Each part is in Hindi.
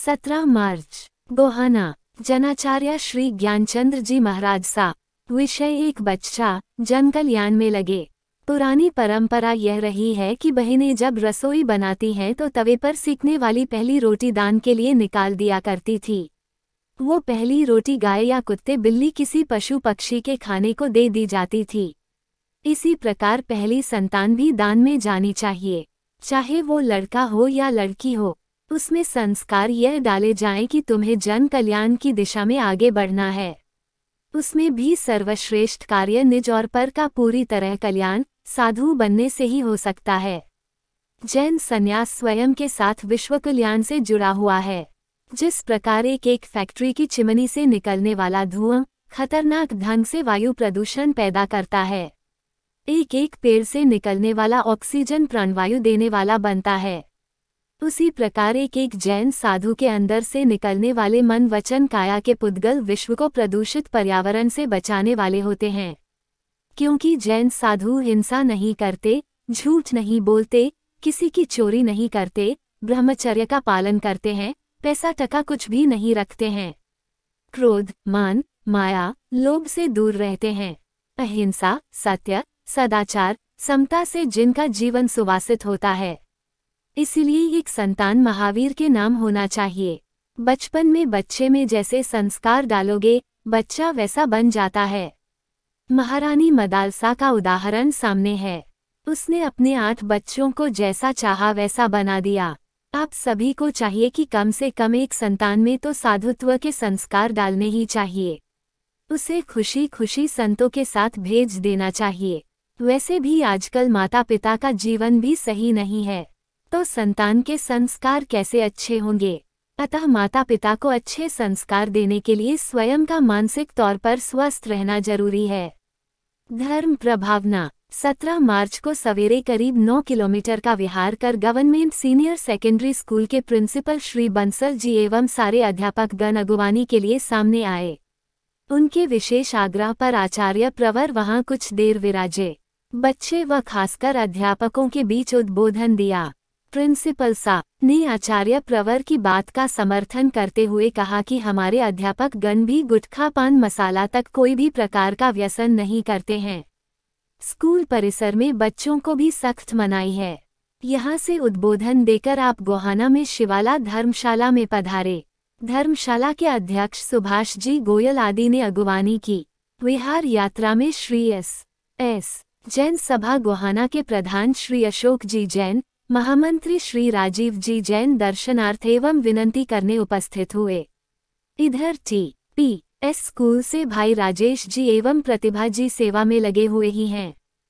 17 मार्च गोहाना जनाचार्य श्री ज्ञानचंद्र जी महाराज सा। विषय एक बच्चा जन कल्याण में लगे। पुरानी परंपरा यह रही है कि बहनें जब रसोई बनाती हैं तो तवे पर सीखने वाली पहली रोटी दान के लिए निकाल दिया करती थी। वो पहली रोटी गाय या कुत्ते बिल्ली किसी पशु पक्षी के खाने को दे दी जाती थी। इसी प्रकार पहली संतान भी दान में जानी चाहिए, चाहे वो लड़का हो या लड़की हो। उसमें संस्कार यह डाले जाएं कि तुम्हें जन कल्याण की दिशा में आगे बढ़ना है। उसमें भी सर्वश्रेष्ठ कार्य निज और पर का पूरी तरह कल्याण साधु बनने से ही हो सकता है। जैन संन्यास स्वयं के साथ विश्व कल्याण से जुड़ा हुआ है। जिस प्रकार एक फैक्ट्री की चिमनी से निकलने वाला धुआं खतरनाक ढंग से वायु प्रदूषण पैदा करता है, एक पेड़ से निकलने वाला ऑक्सीजन प्राणवायु देने वाला बनता है। उसी प्रकार एक जैन साधु के अंदर से निकलने वाले मन वचन काया के पुद्गल विश्व को प्रदूषित पर्यावरण से बचाने वाले होते हैं। क्योंकि जैन साधु हिंसा नहीं करते, झूठ नहीं बोलते, किसी की चोरी नहीं करते, ब्रह्मचर्य का पालन करते हैं, पैसा टका कुछ भी नहीं रखते हैं, क्रोध मान माया लोभ से दूर रहते हैं, अहिंसा सत्य सदाचार समता से जिनका जीवन सुवासित होता है। इसलिए एक संतान महावीर के नाम होना चाहिए। बचपन में बच्चे में जैसे संस्कार डालोगे बच्चा वैसा बन जाता है। महारानी मदालसा का उदाहरण सामने है। उसने अपने 8 बच्चों को जैसा चाहा वैसा बना दिया। आप सभी को चाहिए कि कम से कम एक संतान में तो साधुत्व के संस्कार डालने ही चाहिए। उसे खुशी खुशी संतों के साथ भेज देना चाहिए। वैसे भी आजकल माता पिता का जीवन भी सही नहीं है, तो संतान के संस्कार कैसे अच्छे होंगे। अतः माता पिता को अच्छे संस्कार देने के लिए स्वयं का मानसिक तौर पर स्वस्थ रहना जरूरी है। धर्म प्रभावना 17 मार्च को सवेरे करीब 9 किलोमीटर का विहार कर गवर्नमेंट सीनियर सेकेंडरी स्कूल के प्रिंसिपल श्री बंसल जी एवं सारे अध्यापक गण अगुवानी के लिए सामने आए। उनके विशेष आग्रह पर आचार्य प्रवर वहां कुछ देर विराजे। बच्चे व खासकर अध्यापकों के बीच उद्बोधन दिया। प्रिंसिपल सा ने आचार्य प्रवर की बात का समर्थन करते हुए कहा कि हमारे अध्यापक गण भी गुटखा पान मसाला तक कोई भी प्रकार का व्यसन नहीं करते हैं। स्कूल परिसर में बच्चों को भी सख्त मनाही है। यहाँ से उद्बोधन देकर आप गोहाना में शिवाला धर्मशाला में पधारे। धर्मशाला के अध्यक्ष सुभाष जी गोयल आदि ने अगुवानी की। विहार यात्रा में श्री एस जैन सभा गोहाना के प्रधान श्री अशोक जी जैन, महामंत्री श्री राजीव जी जैन दर्शनार्थ एवं विनंती करने उपस्थित हुए। इधर टी.पी.एस. स्कूल से भाई राजेश जी एवं प्रतिभा जी सेवा में लगे हुए ही हैं।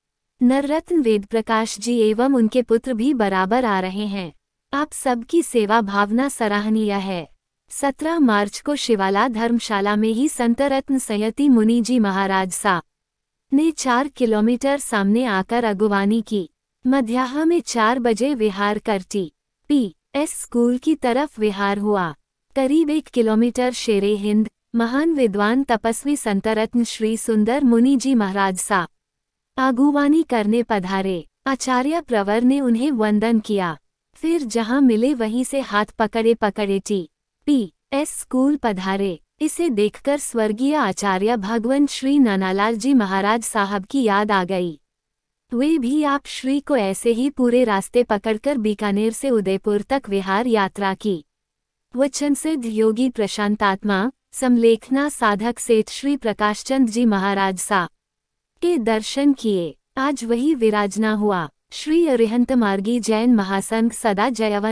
नररत्न वेद प्रकाश जी एवं उनके पुत्र भी बराबर आ रहे हैं। आप सबकी सेवा भावना सराहनीय है। 17 मार्च को शिवाला धर्मशाला में ही संतरत्न संयति मुनि जी महाराज सा ने 4 किलोमीटर सामने आकर अगुवानी की। मध्याह्न में 4 बजे विहार कर टी.पी.एस. स्कूल की तरफ विहार हुआ। करीब 1 किलोमीटर शेरे हिंद महान विद्वान तपस्वी संतरत्न श्री सुंदर मुनि जी महाराज सा अगुवानी करने पधारे। आचार्य प्रवर ने उन्हें वंदन किया। फिर जहां मिले वहीं से हाथ पकड़े टी.पी.एस. स्कूल पधारे। इसे देखकर स्वर्गीय आचार्य भगवंत श्री नानालाल जी महाराज साहब की याद आ गई। वे भी आप श्री को ऐसे ही पूरे रास्ते पकड़कर बीकानेर से उदयपुर तक विहार यात्रा की। वचन सिद्ध योगी प्रशांतात्मा समलेखना साधक सेठ श्री प्रकाशचंद जी महाराज सा के दर्शन किए। आज वही विराजना हुआ। श्री अरिहंत मार्गी जैन महासंघ सदा जयवन।